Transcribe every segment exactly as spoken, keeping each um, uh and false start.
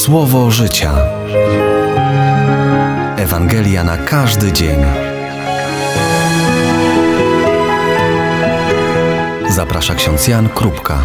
Słowo życia. Ewangelia na każdy dzień. Zaprasza ksiądz Jan Krupka.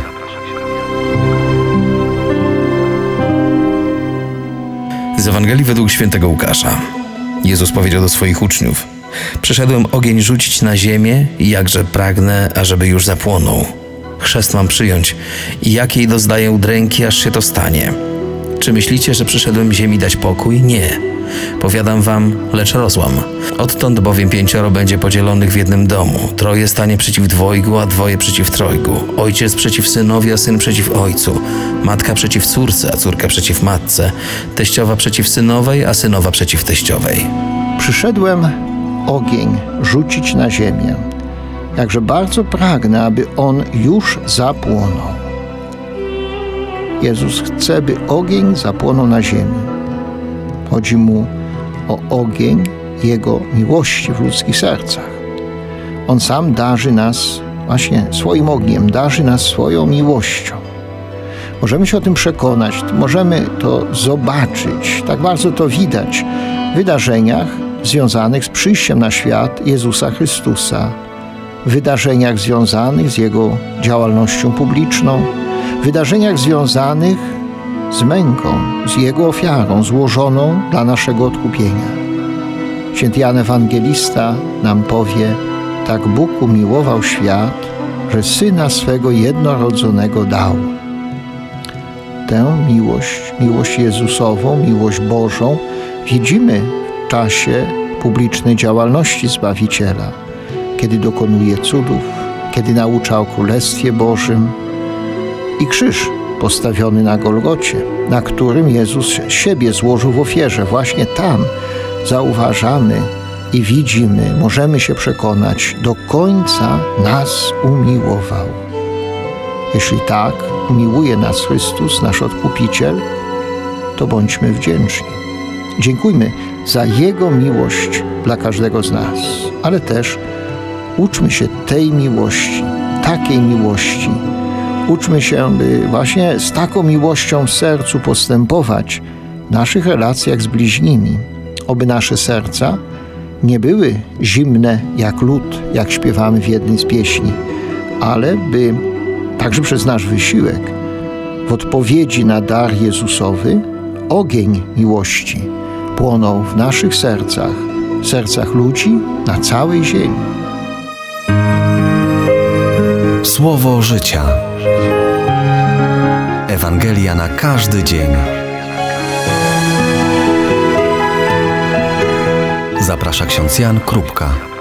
Z Ewangelii według świętego Łukasza. Jezus powiedział do swoich uczniów: przyszedłem ogień rzucić na ziemię i jakże pragnę, ażeby już zapłonął. Chrzest mam przyjąć i jakiej doznaję udręki, aż się to stanie. Czy myślicie, że przyszedłem ziemi dać pokój? Nie. Powiadam wam, lecz rozłam. Odtąd bowiem pięcioro będzie podzielonych w jednym domu. Troje stanie przeciw dwojgu, a dwoje przeciw trojgu. Ojciec przeciw synowi, a syn przeciw ojcu. Matka przeciw córce, a córka przeciw matce. Teściowa przeciw synowej, a synowa przeciw teściowej. Przyszedłem ogień rzucić na ziemię. Jakże bardzo pragnę, aby on już zapłonął. Jezus chce, by ogień zapłonął na ziemi. Chodzi mu o ogień Jego miłości w ludzkich sercach. On sam darzy nas właśnie swoim ogniem, darzy nas swoją miłością. Możemy się o tym przekonać, możemy to zobaczyć. Tak bardzo to widać w wydarzeniach związanych z przyjściem na świat Jezusa Chrystusa, w wydarzeniach związanych z Jego działalnością publiczną, w wydarzeniach związanych z męką, z Jego ofiarą złożoną dla naszego odkupienia. Święty Jan Ewangelista nam powie: tak Bóg umiłował świat, że Syna swego jednorodzonego dał. Tę miłość, miłość Jezusową, miłość Bożą widzimy w czasie publicznej działalności Zbawiciela, kiedy dokonuje cudów, kiedy naucza o Królestwie Bożym i krzyż postawiony na Golgocie, na którym Jezus siebie złożył w ofierze. Właśnie tam zauważamy i widzimy, możemy się przekonać, do końca nas umiłował. Jeśli tak umiłuje nas Chrystus, nasz Odkupiciel, to bądźmy wdzięczni. Dziękujmy za Jego miłość dla każdego z nas, ale też uczmy się tej miłości, takiej miłości. Uczmy się, by właśnie z taką miłością w sercu postępować w naszych relacjach z bliźnimi. Oby nasze serca nie były zimne jak lód, jak śpiewamy w jednej z pieśni, ale by także przez nasz wysiłek w odpowiedzi na dar Jezusowy ogień miłości płonął w naszych sercach, w sercach ludzi na całej ziemi. Słowo życia. Ewangelia na każdy dzień. Zaprasza ksiądz Jan Krupka.